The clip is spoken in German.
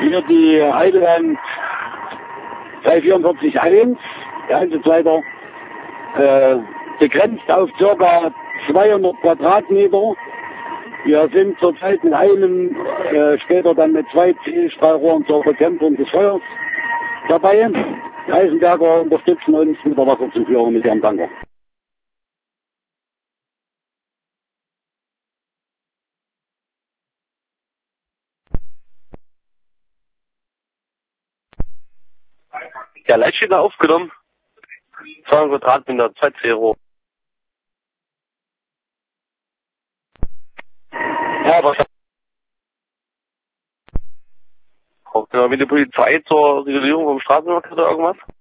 hier die Heideland 344.1, der Einsatzleiter, begrenzt auf ca. 200 Quadratmeter. Wir sind zurzeit mit einem, später dann mit 2 Zielstrahlrohren zur Bekämpfung des Feuers dabei. Die Eisenberger unterstützen uns mit der Wasserzuführung mit ihrem Tanker. Ja, Leitstelle aufgenommen. 200 Quadratmeter, 2 Zero. Ja, was? Braucht ihr mit der Polizei zur Regulierung vom Straßenverkehr oder irgendwas?